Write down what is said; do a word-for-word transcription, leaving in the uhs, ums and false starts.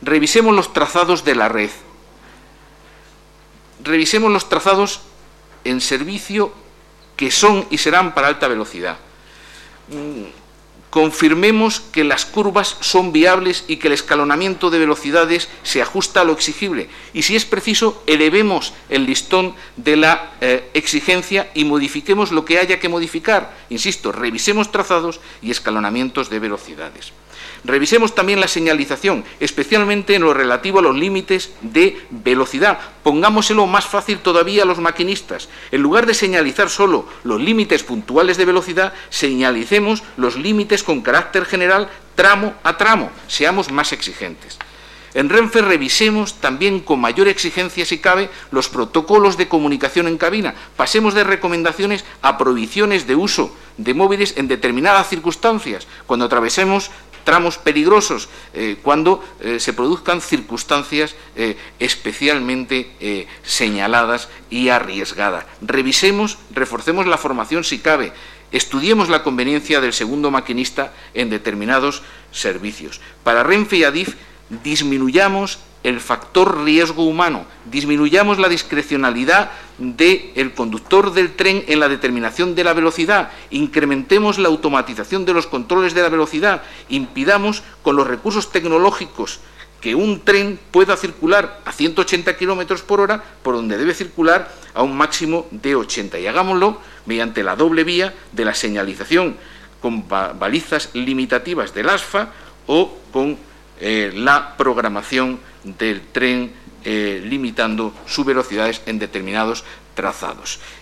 revisemos los trazados de la red. Revisemos los trazados en servicio que son y serán para alta velocidad. Confirmemos que las curvas son viables y que el escalonamiento de velocidades se ajusta a lo exigible. Y si es preciso, elevemos el listón de la eh, exigencia y modifiquemos lo que haya que modificar. Insisto, revisemos trazados y escalonamientos de velocidades. Revisemos también la señalización, especialmente en lo relativo a los límites de velocidad. Pongámoselo más fácil todavía a los maquinistas. En lugar de señalizar solo los límites puntuales de velocidad, señalicemos los límites con carácter general tramo a tramo. Seamos más exigentes. En Renfe revisemos también con mayor exigencia, si cabe, los protocolos de comunicación en cabina. Pasemos de recomendaciones a prohibiciones de uso de móviles en determinadas circunstancias, cuando atravesemos tramos peligrosos, eh, cuando eh, se produzcan circunstancias eh, especialmente eh, señaladas y arriesgadas. Revisemos, reforcemos la formación si cabe, estudiemos la conveniencia del segundo maquinista en determinados servicios. Para Renfe y Adif, disminuyamos el factor riesgo humano, disminuyamos la discrecionalidad del conductor del tren en la determinación de la velocidad, incrementemos la automatización de los controles de la velocidad, impidamos con los recursos tecnológicos que un tren pueda circular a ciento ochenta kilómetros por hora por donde debe circular a un máximo de ochenta, y hagámoslo mediante la doble vía de la señalización con balizas limitativas del ASFA o con eh, la programación del tren eh, limitando sus velocidades en determinados trazados.